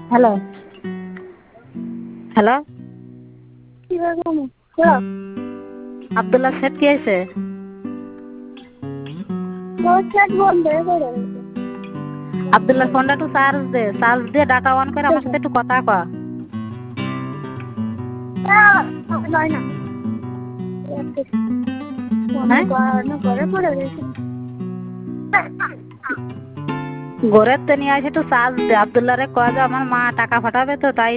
Hello hello Abdullah set কি আছে? আব্দুল্লাহ ফোনটা একটু চার্জ দিয়ে ডাটা অন করে আমার সাথে একটু কথা কয়। ঘরের তো নিয়ে আসে একটু চার্জ দে। আব্দুল্লাহ রে কয় যে আমার মা টাকা পাঠাবে তো তাই